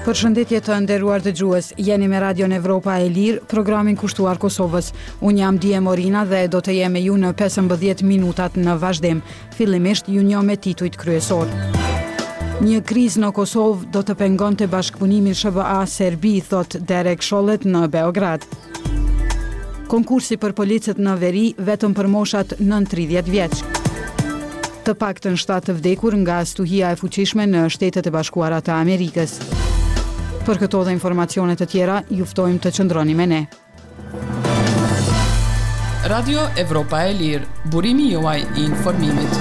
Përshëndetje të nderuar dëgjues, jeni me Radion Evropa e Lirë, programin kushtuar Kosovës. Unë jam Dije Morina dhe do të jem me ju në 15 minutat në vazhdim. Fillimisht ju njoh me titujt kryesor. Një krizë në Kosovë do të pengonte bashkëpunimin SBA-Serbi, thot Derek Shollet në Beograd. Konkursi për policët në veri vetëm për moshat nën 30 vjeç. Të paktën 7 të vdekur nga stuhia e fuqishme në Shtetet e Bashkuara të Amerikës. Për këto dhe informacione të tjera, ju ftojmë të qëndroni me ne. Radio Evropa e Lirë, burimi juaj I informimit.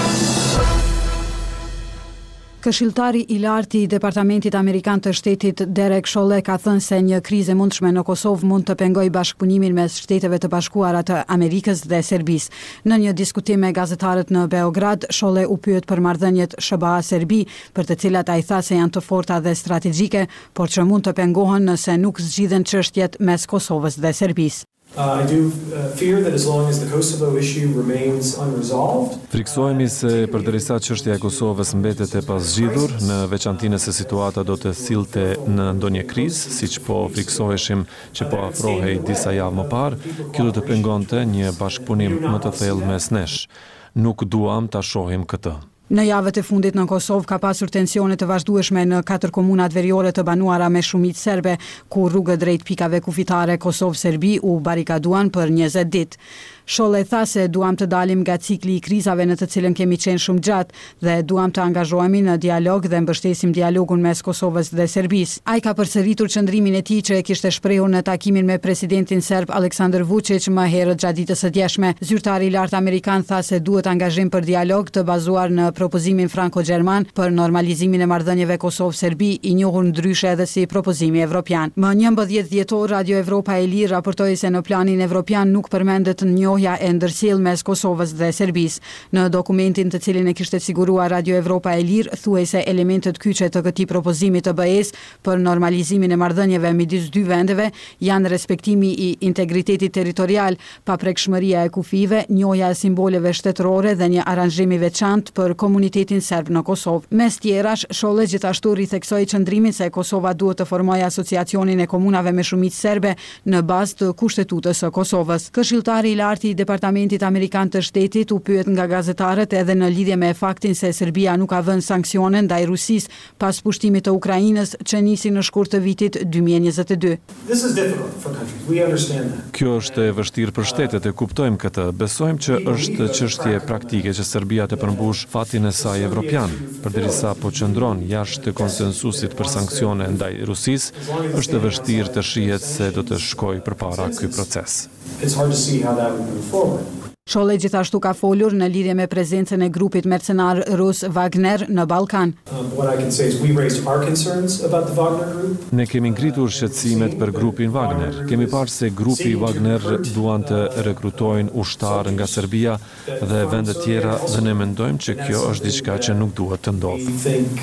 Këshilltari I lartë I Departamentit Amerikan të Shtetit Derek Shollet ka thënë se një krizë e mundshme në Kosovë mund të pengojë bashkëpunimin mes Shteteve të Bashkuara të Amerikës dhe Serbisë. Në një diskutim me gazetarët në Beograd, Shollet u pyet për marrëdhëniet SBA-Serbi, për të cilat ai tha se janë të forta dhe strategjike, por që mund të pengohen nëse nuk zgjidhen çështjet mes Kosovës dhe Serbisë. I do fear that as long as the Kosovo issue remains unresolved. Friksohemi se përderisa çështja e Kosovës mbetet e pazgjidhur, në veçanti nëse situata do të sillte në ndonjë krizë, siç po friksoheshim që po afrohej disa javë më parë, kjo do të pengonte një bashkëpunim më të thellë mes nesh. Nuk duam ta shohim këtë. Në javët e fundit në Kosovë ka pasur tensione të vazhdueshme në 4 komunat veriore të banuara me shumicë serbe, ku rrugët drejt pikave kufitare Kosovë-Serbi u barikaduan për 20 ditë. Shollet tha se duam të dalim nga cikli I krizave në të cilën kemi qenë shumë gjatë dhe duam të angazhohemi në dialog dhe mbështesim dialogun mes Kosovës dhe Serbisë. Ai ka përsëritur qëndrimin e tij që e kishte shprehur në takimin me presidentin serb Aleksandar Vučić më herët gjatë ditës së djeshme. Zyrtari I lartë amerikan tha se duhet angazhim për dialog të bazuar në propozimin franko-gjerman për normalizimin e marrëdhënieve Kosovë-Serbi, I njohur ndryshe edhe si propozimi evropian. Më 11 dhjetor Radio Evropa e Lirë raportoi se në planin evropian nuk përmendet njohja e ndërsjellë mes Kosovës dhe Serbisë. Në dokumentin të cilin e kishte siguruar Radio Evropa e Lirë, thuhej se elementet kyçe të këtij propozimi të BE-s për normalizimin e marrëdhënieve midis dy vendeve janë respektimi I integritetit territorial, paprekshmëria e kufive, njohja e simboleve shtetërore dhe një aranzhim I veçantë për komunitetin serb në Kosovë. Mes tjerash, Shollet gjithashtu ritheksoi qëndrimin se Kosova duhet të formojë asociacionin e komunave me shumicë serbe në bazë të kushtetutës së Kosovës. Këshilltari I lartë I Departamentit Amerikan të Shtetit u pyet nga gazetarët edhe në lidhje me faktin se Serbia nuk ka vënë sanksione ndaj Rusisë pas pushtimit të Ukrainës që nisi në shkurt të vitit 2022. This is difficult for countries. We understand that. Kjo është e vështirë për shtetet, e kuptojmë këtë. Besojmë që është çështje praktike që Serbia të përmbush fatin e saj evropian. Përderisa po qëndron jashtë konsensusit për sanksione ndaj Rusisë, është e vështirë të shihet se do të shkojë përpara ky proces. It's hard to see how that would move forward. Shollet gjithashtu ka folur në lidhje me prezencën e grupit mercenar rus Wagner në Ballkan. What I can say is we raised our concerns about the Wagner group. Ne kemi ngritur shqetësimet për grupin Wagner. Kemi parë se grupi Wagner duan të rekrutojnë ushtarë nga Serbia dhe vende tjera dhe ne mendojmë që kjo është diçka që nuk duhet të ndodhë. We think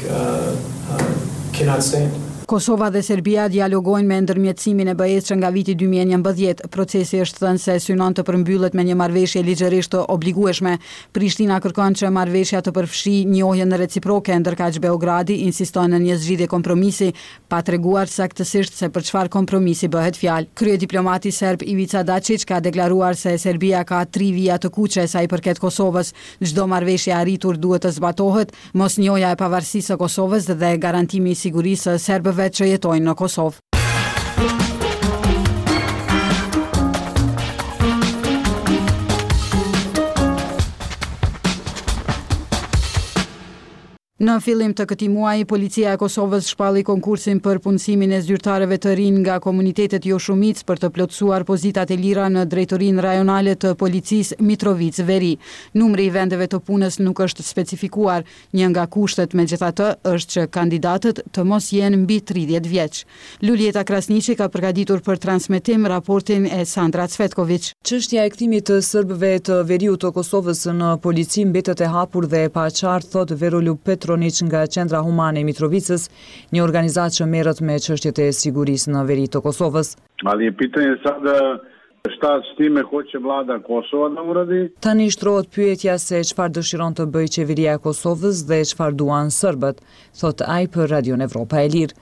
cannot stand. Kosova dhe Serbia dialogojnë me ndërmjetësimin e BE-s që nga viti 2011. Procesi është thënë se synon të përmbyllet me një marrëveshje ligjërisht të obligueshme. Prishtina kërkon që marrëveshja të përfshijë njohjen reciproke, ndërkaq Beogradi insiston në një zgjidhje kompromisi, pa treguar saktësisht se për çfarë kompromisi bëhet fjalë. Kryediplomati serb Ivica Dačić ka deklaruar se Serbia ka 3 vija të kuqe sa I përket Kosovës. Çdo marrëveshje arritur duhet të zbatohet, mosnjohja e pavarësisë së Kosovës dhe garantimi I sigurisë së serbëve që jetojnë në Kosovë. Në fillim të këtij muaji, policia e Kosovës shpalli konkursin për punësimin e zyrtarëve të rinj nga komunitetet jo shumicë për të plotësuar pozitat e lira në drejtorinë rajonale të policisë Mitrovic-Veri. Numri I vendeve të punës nuk është specifikuar. Një nga kushtet megjithatë është që kandidatët të mos jenë mbi 30 vjeç. Lulieta Krasniqi ka përgatitur për transmetim raportin e Sandra Cvetković. Çështja e kthimit të serbëve të veriut të Kosovës në polici mbetet e hapur dhe e paqartë, thot Veroljup Petronić nga Qendra Humane e Mitrovicës, një organizatë që merret me çështjet e sigurisë në veri të Kosovës. Ali je pitanje sada šta s time hoće vlada Kosova da uradi? Tani shtrohet pyetja se çfarë dëshiron të bëjë qeveria e Kosovës dhe çfarë duan serbët, thot ai për Radion Evropa e Lirë.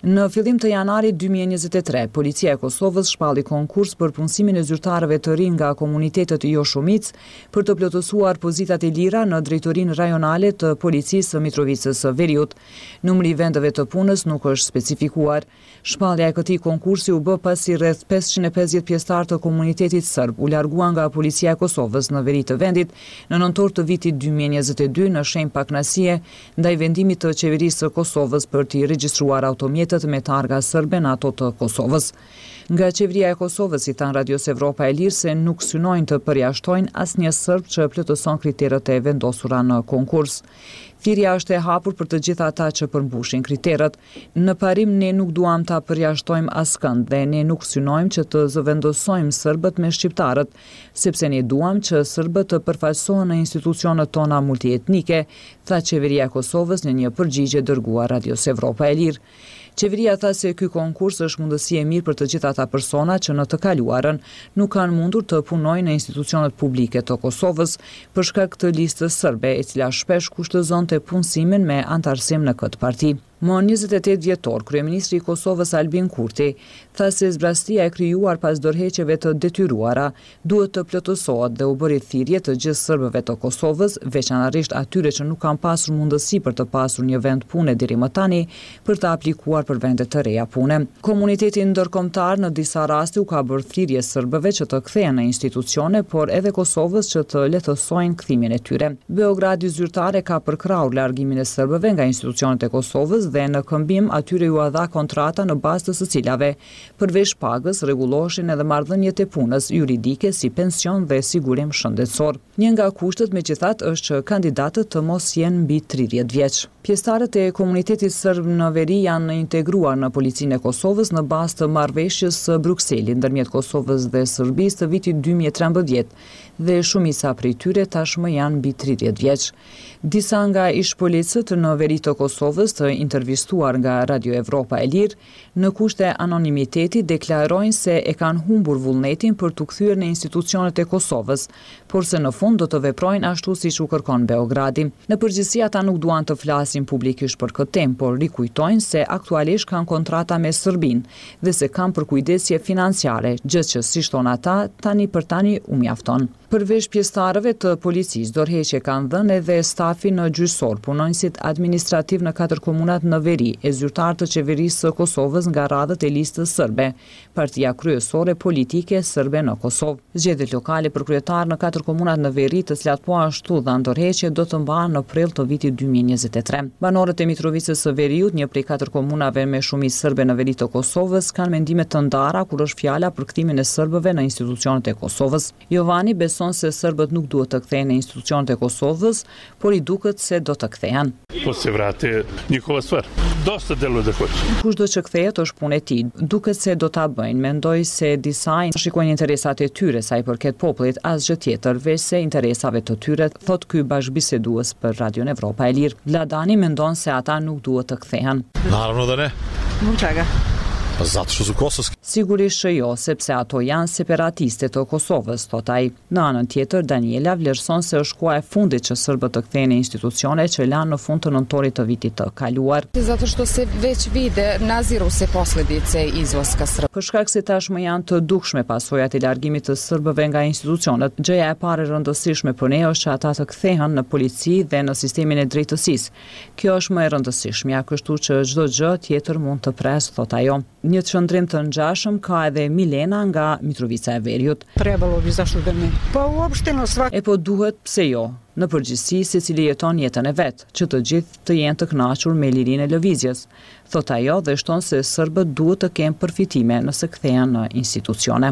Në fillim të janarit 2023, policia e Kosovës shpalli konkurs për punësimin e zyrtarëve të rinj nga komunitetet jo shumic për të plotësuar pozitat e lira në drejtorinë rajonale të policisë së Mitrovicës së Veriut. Numri i vendeve të punës nuk është specifikuar. Shpallja e këtij konkursi u bë pasi rreth 550 pjesëtar të komunitetit serb u larguan nga policia e Kosovës në veri të vendit në nëntor të vitit 2022 në shenjë pakënaqësie ndaj vendimit të qeverisë së Kosovës për t'i regjistruar automjetët me targa serbe në ato të Kosovës. Nga qeveria e Kosovës i than Radios Evropa e Lirë se nuk synojnë të përjashtojnë asnjë serb që plotëson kriteret e vendosura në konkurs. Thirrja është e hapur për të gjitha ata që përmbushin kriteret. Në parim ne nuk duam ta përjashtojmë askënd dhe ne nuk synojmë që të zëvendosojmë serbët me shqiptarët, sepse ne duam që serbët të përfaqësohen në institucionet tona multietnike, tha qeveria e Kosovës në një përgjigje dërguar Radios Evropa e Lirë. Qeveria tha se ky konkurs është mundësi e mirë për të gjitha ata persona që në të kaluarën nuk kanë mundur të punojnë në institucionet publike të Kosovës për shkak të listës serbe, e cila shpesh kushtozonte punësimin me antarësim në këtë parti. Më 28 vjetor, kryeministri i Kosovës Albin Kurti tha se zbrastia e krijuar pas dorëheqjeve të detyruara duhet të plotësohet dhe u bëri thirrje të gjithë serbëve të Kosovës, veçanërisht atyre që nuk kanë pasur mundësi për të pasur një vend pune deri më tani, për të aplikuar për vende të reja pune. Komuniteti ndërkombëtar në disa raste u ka bërë thirrje serbëve që të kthehen në institucione, por edhe Kosovës që të lehtësojnë kthimin e tyre. Beogradi zyrtare ka përkrahur largimin e serbëve nga institucionet e Kosovës dhe në këmbim atyre ju dha kontrata në bazë të së cilave përveç pagës rregulloheshin edhe marrëdhëniet e punës juridike si pension dhe sigurim shëndetësor. Një nga kushtet megjithatë është që kandidatët të mos jenë mbi 30 vjeç. Pjesëtarët e komunitetit serb në veri janë integruar në policinë e Kosovës në bazë të marrëveshjes së Brukselit ndërmjet Kosovës dhe Serbisë të vitit 2013 dhe shumica prej tyre tashmë janë mbi 30 vjeç. Disa nga ish-policët në veri të Kosovës të intervistuar nga Radio Evropa e Lirë në kushte anonimiteti deklarojnë se e kanë humbur vullnetin për të kthyer në institucionet e Kosovës, por se në fund do të veprojnë ashtu siç u kërkon Beogradi. Në përgjithësi ata nuk duan të flasin publikisht për këtë temë, por rikujtojnë se aktualisht kanë kontrata me Serbinë dhe se kanë përkujdesje financiare, gjë që si thon ata, tani për tani u mjafton. Përveç pjesëtarëve të policisë, dorëheqje kanë dhënë edhe stafi në gjyqësor, punonjësit administrativ në 4 komunat në veri, e zyrtarë të qeverisë së Kosovës nga radhët e listës serbe, partia kryesore politike serbe në Kosovë. Zgjedhjet lokale për kryetar në 4 komunat në veri, të cilat po ashtu dhanë dorëheqje, do të mbahen në prill të vitit 2023. Banorët e Mitrovicës së Veriut, një prej 4 komunave me shumicë serbe në veri të Kosovës, kanë mendime të ndara kur është fjala për kthimin e serbëve në institucionet e Kosovës. Jovani beson se serbët nuk duhet të kthehen në institucionet e Kosovës, por i duket se do të kthehen. Po se vrate njihova stvar. Dosta deluje da hoće. Kushdo që kthehet është punë e tij. Duket se do ta bëjnë. Mendoj se disa shikojnë interesat e tyre sa i përket popullit, asgjë tjetër veç se interesave të tyre, thot ky bashkëbisedues për Radion Evropa e Lirë. Vladani mendon se ata nuk duhet të kthehen. Naravno da ne. Zbog čega? Zato što su kosovski. Sigurisht që jo, sepse ato janë separatiste të Kosovës, thot ai. Në anën tjetër, Daniela vlerëson se është koha e fundit që serbët të kthehen në institucione që lanë në fund të nëntorit të vitit të kaluar. Zato što se već vide, naziru se posledice izlaska Srba. Për shkak se tashmë janë të dukshme pasojat e largimit të serbëve nga institucionet, gjëja e parë e rëndësishme për ne është që ata të kthehen në polici dhe në sistemin e drejtësisë. Kjo është më e rëndësishmja, kështu që çdo gjë tjetër mund të pres, thot ajo. Një qëndrim të ngjashëm ka edhe Milena nga Mitrovica e Veriut. Trebalo bi, zašto da ne? Pa uopšteno E po duhet, pse jo? Në përgjithësi, secili jeton jetën e vet, që të gjithë të jenë të kënaqur me lirinë e lëvizjes. Thot ajo dhe shton se serbët duhet të kenë përfitime nëse kthehen në institucione.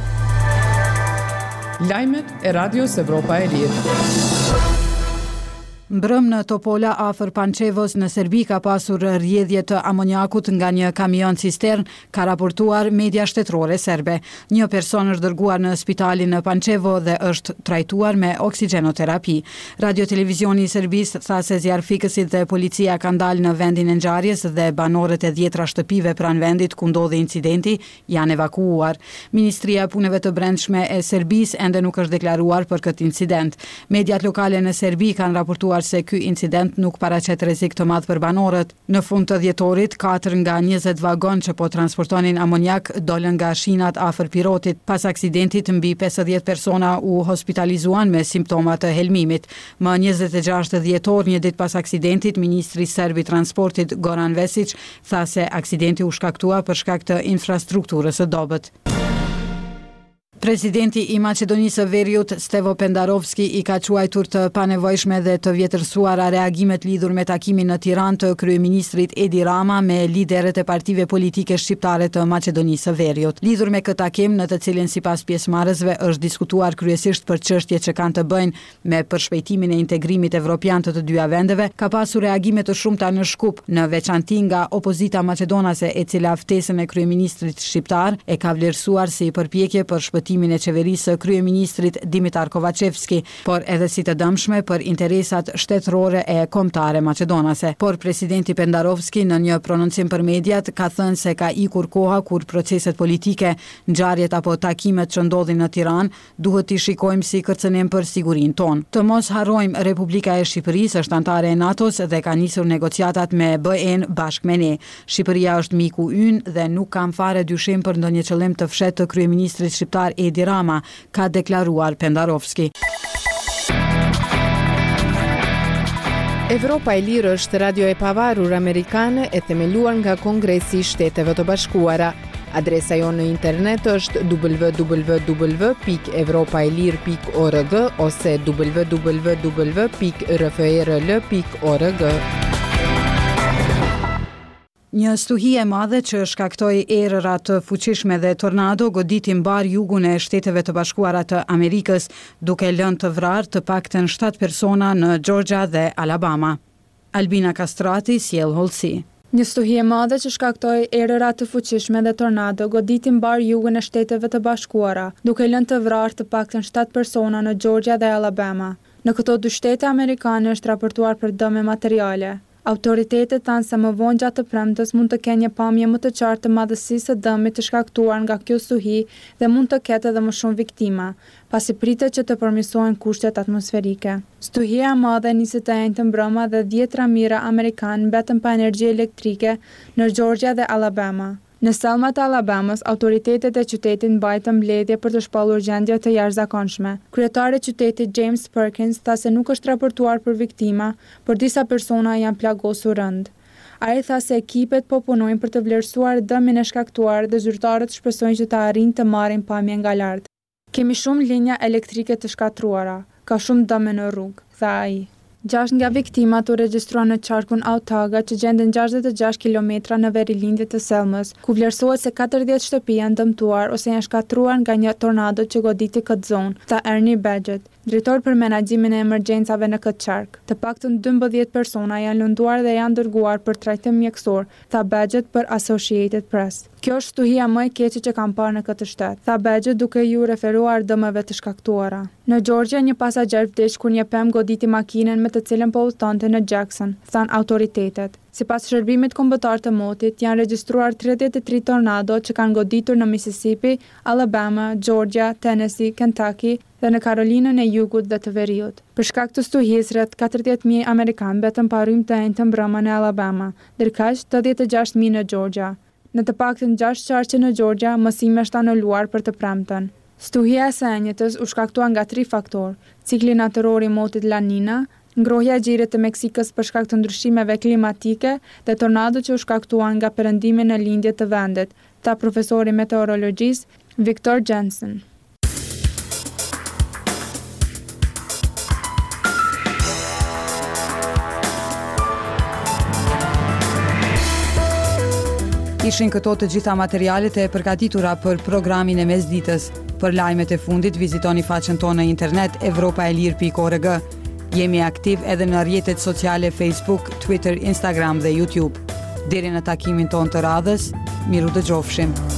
Lajmet e Radios Evropa e Lirë. Mbrëm në Topola afër Pančevos në Serbi ka pasur rrjedhje të amoniakut nga një kamion cistern, ka raportuar media shtetërore serbe. Një person është dërguar në spitalin në Pančevo dhe është trajtuar me oksigjenoterapi. Radio Televizioni i Serbisë tha se zjarfikësit dhe policia kanë dalë në vendin e ngjarjes dhe banorët e 10 shtëpive pranë vendit ku ndodhi incidenti janë evakuuar. Ministria e Punëve të Brendshme e Serbisë ende nuk është deklaruar për këtë incident. Mediat lokale në Serbi kanë raportuar treguar se ky incident nuk paraqet rrezik të madh për banorët. Në fund të dhjetorit, 4 nga 20 vagon që po transportonin amoniak dolën nga shinat afër Pirotit. Pas aksidentit, mbi 50 persona u hospitalizuan me simptoma të helmimit. Më 26 dhjetor, një ditë pas aksidentit, ministri serb i transportit Goran Vesic tha se aksidenti u shkaktua për shkak të infrastrukturës së dobët. Presidenti i Maqedonisë së Veriut, Stevo Pendarovski, i ka quajtur të panevojshme dhe të vjetërsuara reagimet lidhur me takimin në Tiranë të kryeministrit Edi Rama me liderët e partive politike shqiptare të Maqedonisë së Veriut. Lidhur me këtë takim, në të cilin sipas pjesëmarrësve është diskutuar kryesisht për çështje që kanë të bëjnë me përshpejtimin e integrimit evropian të dyja vendeve, ka pasur reagime të shumta në Shkup, në veçanti nga opozita maqedonase, e cila ftesën e kryeministrit shqiptar e ka vlerësuar si përpjekje për shpëtimin e qeverisë së kryeministrit Dimitar Kovacevski, por edhe si të dëmshme për interesat shtetërore e kombëtare maqedonase. Por presidenti Pendarovski në një prononcim për mediat ka thënë se ka ikur koha kur proceset politike, ngjarjet apo takimet që ndodhin në Tiranë duhet t'i shikojmë si kërcënim për sigurinë tonë. Të mos harrojmë, Republika e Shqipërisë është anëtare e NATO-s dhe ka nisur negociatat me BE-n bashkë me ne. Shqipëria është miku ynë dhe nuk kam fare dyshim për ndonjë qëllim të fshehtë të kryeministrit shqiptar Edi Rama, ka deklaruar Pendarovski. Evropa e Lirë është radio e pavarur amerikane e themeluar nga Kongresi i Shteteve të Bashkuara. Adresa jonë në internet është www.evropaelir.org ose www.rfrl.org. Një stuhi e madhe që shkaktoi erëra të fuqishme dhe tornado goditi mbar jugun e Shteteve të Bashkuara të Amerikës, duke lënë të vrarë të paktën 7 persona në Georgia dhe Alabama. Albina Kastrati sjell hollësi. Një stuhi e madhe që shkaktoi erëra të fuqishme dhe tornado goditi mbar jugun e Shteteve të Bashkuara, duke lënë të vrarë të paktën 7 persona në Georgia dhe Alabama. Në këto 2 shtete amerikane është raportuar për dëme materiale. Autoritetet thanë se më vonë gjatë të premtës mund të kenë një pamje më të qartë të madhësisë së dëmit të shkaktuar nga kjo stuhi dhe mund të ketë edhe më shumë viktima, pasi pritet që të përmirësohen kushtet atmosferike. Stuhia e madhe nisi të enjtë mbrëma dhe 10 mira amerikanë mbetën pa energji elektrike në Georgia dhe Alabama. Në Selma të Alabamës, autoritetet e qytetit mbajtën mbledhje për të shpallur gjendje të jashtëzakonshme. Kryetari i qytetit James Perkins tha se nuk është raportuar për viktima, por disa persona janë plagosur rënd. Ai tha se ekipet po punojnë për të vlerësuar dëmin e shkaktuar dhe zyrtarët shpresojnë që të arrijnë të marrin pamje nga lart. Kemi shumë linja elektrike të shkatruara, ka shumë dëme në rrugë, tha ai. 6 nga viktimat u regjistruan në qarkun Autaga që gjenden 66 kilometra në verilindje të Selmës, ku vlerësohet se 40 shtëpi janë dëmtuar ose janë shkatruar nga një tornado që goditi këtë zonë, tha Ernie Badgett, drejtor për menaxhimin e emergjencave në këtë qark. Të paktën 12 persona janë lënduar dhe janë dërguar për trajtim mjekësor, tha Badgett për Associated Press. Kjo është stuhia më e keqe që kam parë në këtë shtet, tha Badgett duke ju referuar dëmeve të shkaktuara. Në Georgia, një pasagjer vdiq kur një pemë goditi makinën me të cilën po udhëtonte në Jackson, than autoritetet. Sipas shërbimit kombëtar të motit, janë regjistruar 33 tornado që kanë goditur në Mississippi, Alabama, Georgia, Tennessee, Kentucky dhe në Karolinën e Jugut dhe të Veriut. Për shkak të stuhisë, rreth 40.000 amerikanë mbetën pa rrymë të enjtë mbrëma në Alabama, ndërkaq 86.000 në Georgia. Në të paktën 6 qarqe në Georgia, mësime është anuluar për të premten. Stuhia e së enjëtës u shkaktua nga 3 faktorë: cikli natyror i motit La Nina, ngrohja e gjirit të Meksikës për shkak të ndryshimeve klimatike dhe tornado që u shkaktuan nga perëndimi në lindje të vendit, tha profesori meteorologjisë Victor Jensen. Ishin këto të gjitha materialet e përgatitura për programin e mesditës. Për lajmet e fundit, vizitoni faqen tonë në internet evropaelir.org. Jemi aktiv edhe në rrjetet sociale Facebook, Twitter, Instagram dhe YouTube. Deri në takimin tonë të radhës, miru dëgjofshim.